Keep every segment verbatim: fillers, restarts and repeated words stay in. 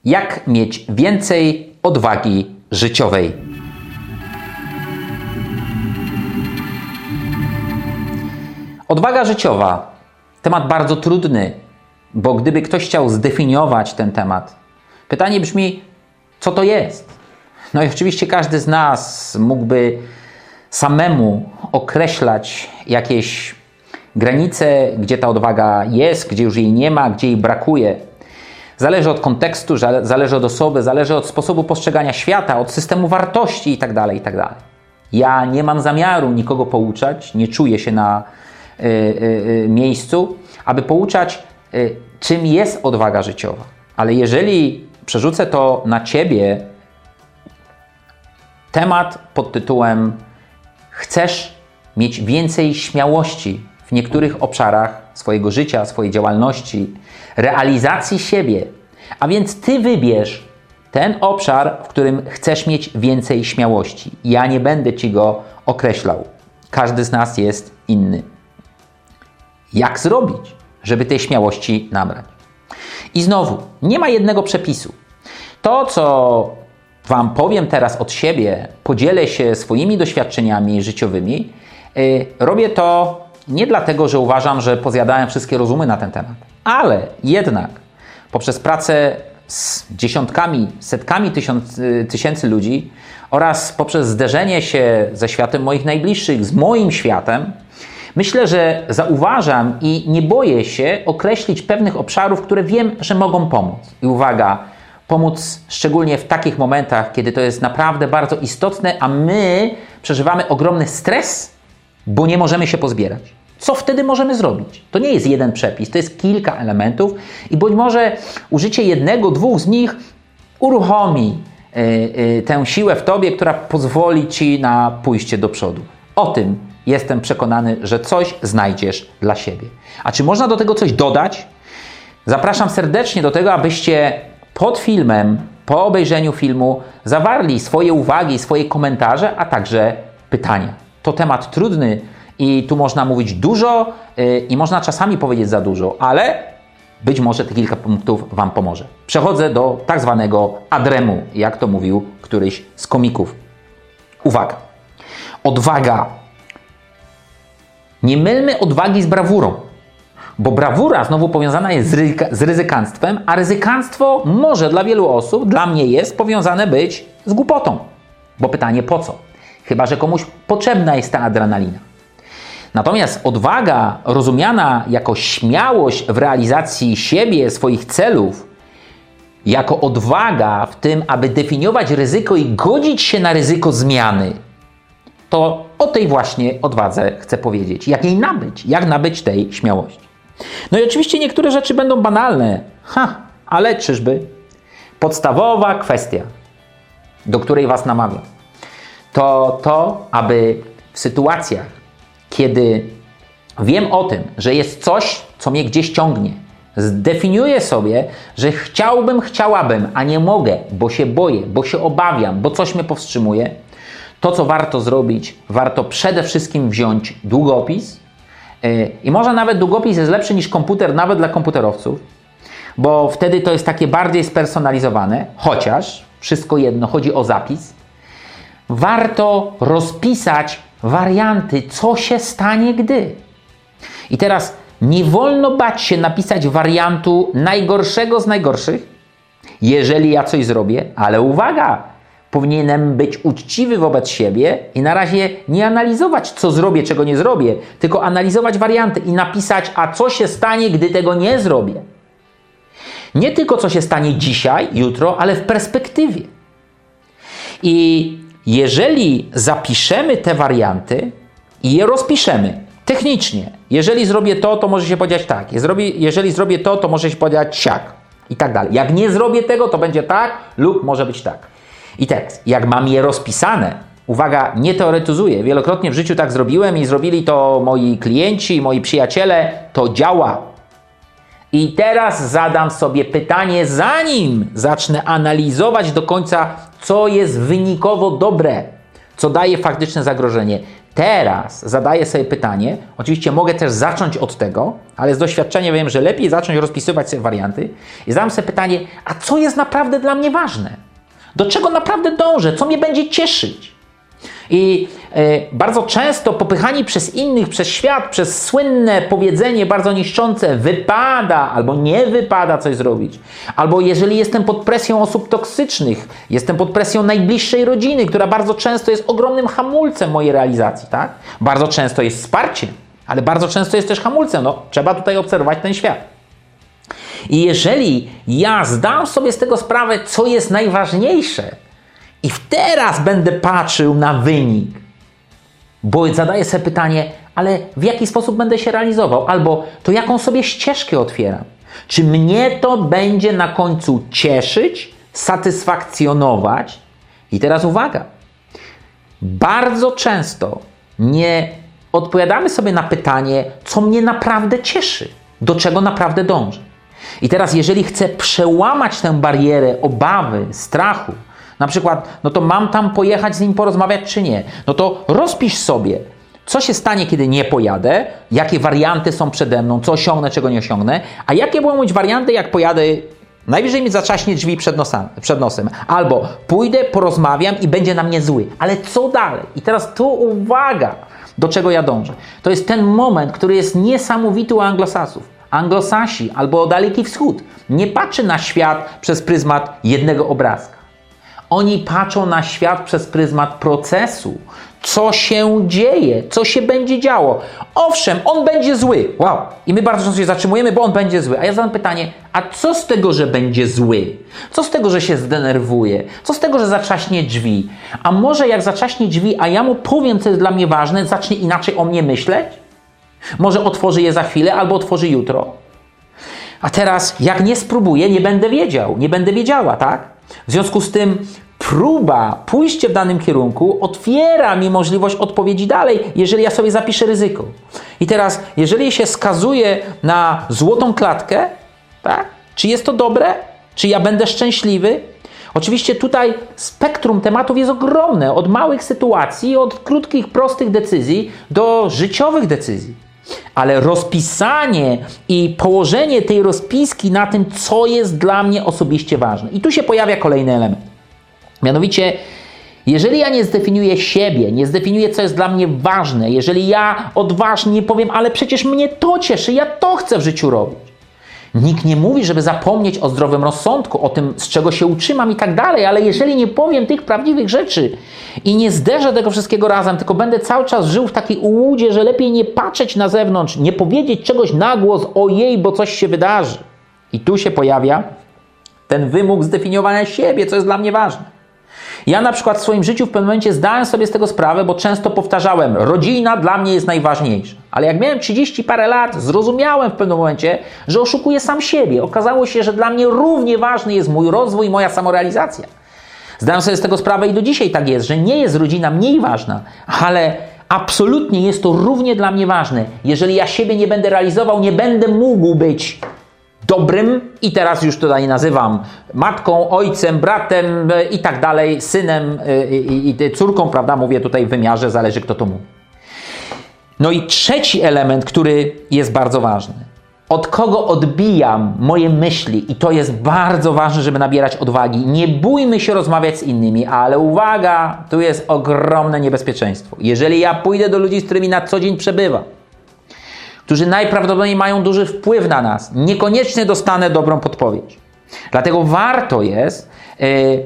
Jak mieć więcej odwagi życiowej? Odwaga życiowa. Temat bardzo trudny, bo gdyby ktoś chciał zdefiniować ten temat, pytanie brzmi, co to jest? No i oczywiście każdy z nas mógłby samemu określać jakieś granice, gdzie ta odwaga jest, gdzie już jej nie ma, gdzie jej brakuje. Zależy od kontekstu, zależy od osoby, zależy od sposobu postrzegania świata, od systemu wartości itd., itd. Ja nie mam zamiaru nikogo pouczać, nie czuję się na y, y, y, miejscu, aby pouczać, y, czym jest odwaga życiowa. Ale jeżeli przerzucę to na Ciebie, temat pod tytułem chcesz mieć więcej śmiałości w niektórych obszarach swojego życia, swojej działalności, realizacji siebie, a więc Ty wybierz ten obszar, w którym chcesz mieć więcej śmiałości. Ja nie będę Ci go określał. Każdy z nas jest inny. Jak zrobić, żeby tej śmiałości nabrać? I znowu, nie ma jednego przepisu. To, co Wam powiem teraz od siebie, podzielę się swoimi doświadczeniami życiowymi, yy, robię to nie dlatego, że uważam, że pozjadałem wszystkie rozumy na ten temat, ale jednak poprzez pracę z dziesiątkami, setkami tysiąc, tysięcy ludzi oraz poprzez zderzenie się ze światem moich najbliższych, z moim światem, myślę, że zauważam i nie boję się określić pewnych obszarów, które wiem, że mogą pomóc. I uwaga, pomóc szczególnie w takich momentach, kiedy to jest naprawdę bardzo istotne, a my przeżywamy ogromny stres, bo nie możemy się pozbierać. Co wtedy możemy zrobić? To nie jest jeden przepis, to jest kilka elementów i być może użycie jednego, dwóch z nich uruchomi yy, yy, tę siłę w Tobie, która pozwoli Ci na pójście do przodu. O tym jestem przekonany, że coś znajdziesz dla siebie. A czy można do tego coś dodać? Zapraszam serdecznie do tego, abyście pod filmem, po obejrzeniu filmu zawarli swoje uwagi, swoje komentarze, a także pytania. To temat trudny i tu można mówić dużo yy, i można czasami powiedzieć za dużo, ale być może te kilka punktów Wam pomoże. Przechodzę do tak zwanego adremu, jak to mówił któryś z komików. Uwaga! Odwaga. Nie mylmy odwagi z brawurą, bo brawura znowu powiązana jest z, ryzyka, z ryzykanstwem, a ryzykanstwo może dla wielu osób, dla mnie jest powiązane być z głupotą. Bo pytanie po co? Chyba że komuś potrzebna jest ta adrenalina. Natomiast odwaga rozumiana jako śmiałość w realizacji siebie, swoich celów, jako odwaga w tym, aby definiować ryzyko i godzić się na ryzyko zmiany, to o tej właśnie odwadze chcę powiedzieć. Jak jej nabyć? Jak nabyć tej śmiałości? No i oczywiście niektóre rzeczy będą banalne, ha, ale czyżby? Podstawowa kwestia, do której Was namawiam, to to, aby w sytuacjach, kiedy wiem o tym, że jest coś, co mnie gdzieś ciągnie, zdefiniuję sobie, że chciałbym, chciałabym, a nie mogę, bo się boję, bo się obawiam, bo coś mnie powstrzymuje, to, co warto zrobić, warto przede wszystkim wziąć długopis yy, i może nawet długopis jest lepszy niż komputer, nawet dla komputerowców, bo wtedy to jest takie bardziej spersonalizowane, chociaż wszystko jedno, chodzi o zapis. Warto rozpisać warianty, co się stanie, gdy. I teraz nie wolno bać się napisać wariantu najgorszego z najgorszych, jeżeli ja coś zrobię, ale uwaga, powinienem być uczciwy wobec siebie i na razie nie analizować, co zrobię, czego nie zrobię, tylko analizować warianty i napisać, a co się stanie, gdy tego nie zrobię. Nie tylko co się stanie dzisiaj, jutro, ale w perspektywie. I jeżeli zapiszemy te warianty i je rozpiszemy technicznie, jeżeli zrobię to, to może się powiedzieć tak, jeżeli zrobię to, to może się powiedzieć siak i tak dalej. Jak nie zrobię tego, to będzie tak lub może być tak. I teraz, jak mam je rozpisane, uwaga, nie teoretyzuję, wielokrotnie w życiu tak zrobiłem i zrobili to moi klienci, moi przyjaciele, to działa. I teraz zadam sobie pytanie, zanim zacznę analizować do końca, co jest wynikowo dobre, co daje faktyczne zagrożenie. teraz zadaję sobie pytanie, oczywiście mogę też zacząć od tego, ale z doświadczenia wiem, że lepiej zacząć rozpisywać sobie warianty i zadam sobie pytanie, a co jest naprawdę dla mnie ważne? Do czego naprawdę dążę? Co mnie będzie cieszyć? I e, bardzo często popychani przez innych, przez świat, przez słynne powiedzenie bardzo niszczące wypada albo nie wypada coś zrobić. Albo jeżeli jestem pod presją osób toksycznych, jestem pod presją najbliższej rodziny, która bardzo często jest ogromnym hamulcem mojej realizacji, tak? Bardzo często jest wsparciem, ale bardzo często jest też hamulcem. No, trzeba tutaj obserwować ten świat. I jeżeli ja zdam sobie z tego sprawę, co jest najważniejsze, i teraz będę patrzył na wynik, bo zadaję sobie pytanie, ale w jaki sposób będę się realizował? Albo to jaką sobie ścieżkę otwieram? Czy mnie to będzie na końcu cieszyć, satysfakcjonować? I teraz uwaga. Bardzo często nie odpowiadamy sobie na pytanie, co mnie naprawdę cieszy, do czego naprawdę dążę. I teraz jeżeli chcę przełamać tę barierę obawy, strachu, na przykład, no to mam tam pojechać z nim porozmawiać czy nie? No to rozpisz sobie, co się stanie, kiedy nie pojadę, jakie warianty są przede mną, co osiągnę, czego nie osiągnę, a jakie będą mieć warianty, jak pojadę, najwyżej mi zaczaśnie drzwi przed nosem, przed nosem. Albo pójdę, porozmawiam i będzie na mnie zły. Ale co dalej? I teraz tu uwaga, do czego ja dążę. To jest ten moment, który jest niesamowity u Anglosasów. Anglosasi albo Daleki Wschód nie patrzy na świat przez pryzmat jednego obrazka. Oni patrzą na świat przez pryzmat procesu. Co się dzieje? Co się będzie działo? Owszem, on będzie zły. Wow. I my bardzo często się zatrzymujemy, bo on będzie zły. A ja zadam pytanie, a co z tego, że będzie zły? Co z tego, że się zdenerwuje? Co z tego, że zaczaśnie drzwi? A może jak zaczaśnie drzwi, a ja mu powiem, co jest dla mnie ważne, zacznie inaczej o mnie myśleć? Może otworzy je za chwilę albo otworzy jutro? A teraz, jak nie spróbuję, nie będę wiedział. Nie będę wiedziała, tak? W związku z tym próba, pójście w danym kierunku otwiera mi możliwość odpowiedzi dalej, jeżeli ja sobie zapiszę ryzyko. I teraz, jeżeli się skazuje na złotą klatkę, tak? Czy jest to dobre? Czy ja będę szczęśliwy? Oczywiście tutaj spektrum tematów jest ogromne. Od małych sytuacji, od krótkich, prostych decyzji do życiowych decyzji. Ale rozpisanie i położenie tej rozpiski na tym, co jest dla mnie osobiście ważne. I tu się pojawia kolejny element. Mianowicie, jeżeli ja nie zdefiniuję siebie, nie zdefiniuję, co jest dla mnie ważne, jeżeli ja odważnie powiem, ale przecież mnie to cieszy, ja to chcę w życiu robić. Nikt nie mówi, żeby zapomnieć o zdrowym rozsądku, o tym, z czego się utrzymam i tak dalej, ale jeżeli nie powiem tych prawdziwych rzeczy i nie zderzę tego wszystkiego razem, tylko będę cały czas żył w takiej ułudzie, że lepiej nie patrzeć na zewnątrz, nie powiedzieć czegoś na głos, ojej, bo coś się wydarzy. I tu się pojawia ten wymóg zdefiniowania siebie, co jest dla mnie ważne. Ja na przykład w swoim życiu w pewnym momencie zdałem sobie z tego sprawę, bo często powtarzałem, rodzina dla mnie jest najważniejsza. Ale jak miałem trzydzieści parę lat, zrozumiałem w pewnym momencie, że oszukuję sam siebie. Okazało się, że dla mnie równie ważny jest mój rozwój, moja samorealizacja. Zdałem sobie z tego sprawę i do dzisiaj tak jest, że nie jest rodzina mniej ważna, ale absolutnie jest to równie dla mnie ważne. Jeżeli ja siebie nie będę realizował, nie będę mógł być dobrym i teraz już tutaj nazywam matką, ojcem, bratem i tak dalej, synem i, i, i córką, prawda? Mówię tutaj w wymiarze, zależy kto to mówi. No i trzeci element, który jest bardzo ważny. Od kogo odbijam moje myśli i to jest bardzo ważne, żeby nabierać odwagi. Nie bójmy się rozmawiać z innymi, ale uwaga, tu jest ogromne niebezpieczeństwo. Jeżeli ja pójdę do ludzi, z którymi na co dzień przebywam, którzy najprawdopodobniej mają duży wpływ na nas, niekoniecznie dostanę dobrą podpowiedź. Dlatego warto jest yy,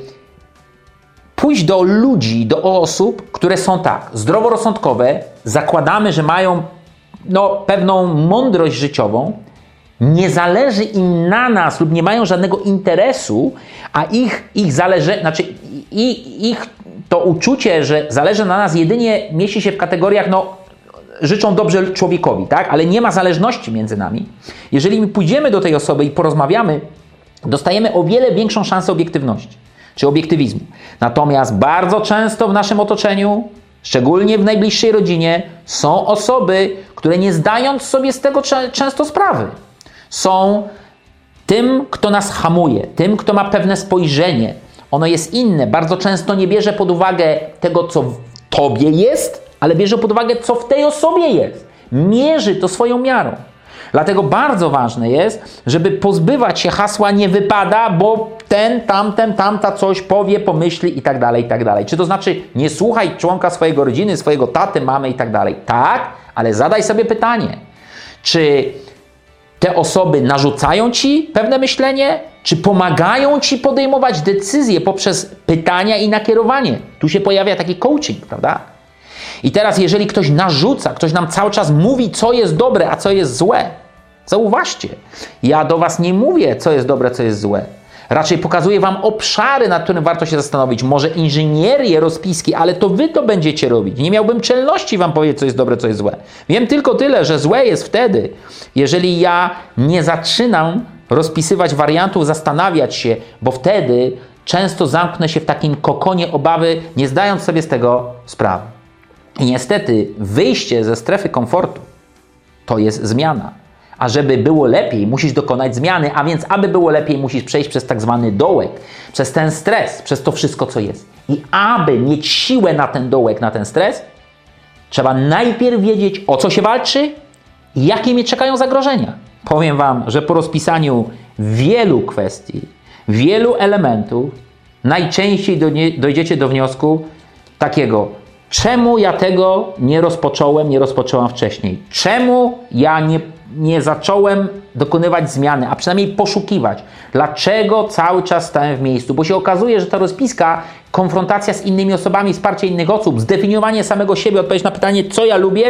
pójść do ludzi, do osób, które są tak, zdroworozsądkowe, zakładamy, że mają no, pewną mądrość życiową, nie zależy im na nas lub nie mają żadnego interesu, a ich, ich zależy, znaczy ich, ich to uczucie, że zależy na nas jedynie mieści się w kategoriach, no życzą dobrze człowiekowi, tak? Ale nie ma zależności między nami. Jeżeli my pójdziemy do tej osoby i porozmawiamy, dostajemy o wiele większą szansę obiektywności, czy obiektywizmu. Natomiast bardzo często w naszym otoczeniu, szczególnie w najbliższej rodzinie, są osoby, które nie zdając sobie z tego często sprawy, są tym, kto nas hamuje, tym, kto ma pewne spojrzenie. Ono jest inne. Bardzo często nie bierze pod uwagę tego, co w tobie jest, ale bierze pod uwagę, co w tej osobie jest. Mierzy to swoją miarą. Dlatego bardzo ważne jest, żeby pozbywać się hasła nie wypada, bo ten, tamten, tamta coś powie, pomyśli i tak dalej, i tak dalej. Czy to znaczy nie słuchaj członka swojego rodziny, swojego taty, mamy i tak dalej. Tak, ale zadaj sobie pytanie, czy te osoby narzucają ci pewne myślenie, czy pomagają ci podejmować decyzje poprzez pytania i nakierowanie. Tu się pojawia taki coaching, prawda? I teraz jeżeli ktoś narzuca, ktoś nam cały czas mówi, co jest dobre, a co jest złe, zauważcie, ja do was nie mówię, co jest dobre, co jest złe. Raczej pokazuję wam obszary, nad którym warto się zastanowić. Może inżynierię, rozpiski, ale to wy to będziecie robić. Nie miałbym czelności wam powiedzieć, co jest dobre, co jest złe. Wiem tylko tyle, że złe jest wtedy, jeżeli ja nie zaczynam rozpisywać wariantów, zastanawiać się, bo wtedy często zamknę się w takim kokonie obawy, nie zdając sobie z tego sprawy. I niestety wyjście ze strefy komfortu to jest zmiana. A żeby było lepiej, musisz dokonać zmiany, a więc aby było lepiej, musisz przejść przez tak zwany dołek, przez ten stres, przez to wszystko, co jest. I aby mieć siłę na ten dołek, na ten stres, trzeba najpierw wiedzieć, o co się walczy i jakie mnie czekają zagrożenia. Powiem wam, że po rozpisaniu wielu kwestii, wielu elementów, najczęściej do nie, dojdziecie do wniosku takiego: czemu ja tego nie rozpocząłem, nie rozpoczęłam wcześniej? Czemu ja nie, nie zacząłem dokonywać zmiany, a przynajmniej poszukiwać? Dlaczego cały czas stałem w miejscu? Bo się okazuje, że ta rozpiska, konfrontacja z innymi osobami, wsparcie innych osób, zdefiniowanie samego siebie, odpowiedź na pytanie, co ja lubię,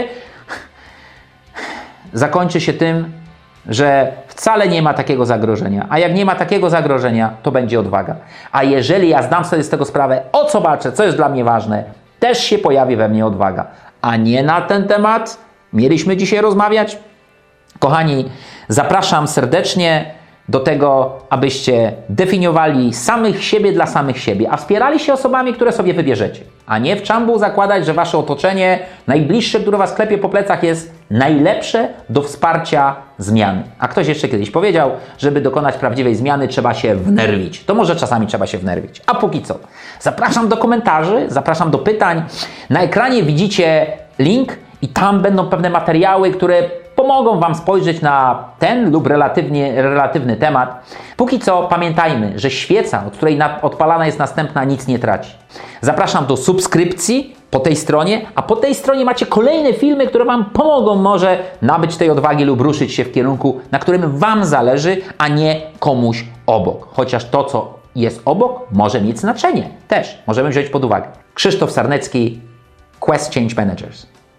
zakończy się tym, że wcale nie ma takiego zagrożenia. A jak nie ma takiego zagrożenia, to będzie odwaga. A jeżeli ja zdam sobie z tego sprawę, o co walczę, co jest dla mnie ważne, też się pojawi we mnie odwaga. A nie na ten temat mieliśmy dzisiaj rozmawiać? Kochani, zapraszam serdecznie do tego, abyście definiowali samych siebie dla samych siebie, a wspierali się osobami, które sobie wybierzecie. A nie w czambu zakładać, że wasze otoczenie najbliższe, które was klepie po plecach, jest najlepsze do wsparcia zmiany. A ktoś jeszcze kiedyś powiedział, żeby dokonać prawdziwej zmiany, trzeba się wnerwić. To może czasami trzeba się wnerwić. A póki co, zapraszam do komentarzy, zapraszam do pytań. Na ekranie widzicie link i tam będą pewne materiały, które pomogą wam spojrzeć na ten lub relatywnie, relatywny temat. Póki co pamiętajmy, że świeca, od której na, odpalana jest następna, nic nie traci. Zapraszam do subskrypcji po tej stronie, a po tej stronie macie kolejne filmy, które wam pomogą może nabyć tej odwagi lub ruszyć się w kierunku, na którym wam zależy, a nie komuś obok. Chociaż to, co jest obok, może mieć znaczenie. Też możemy wziąć pod uwagę. Krzysztof Sarnecki, Quest Change Managers.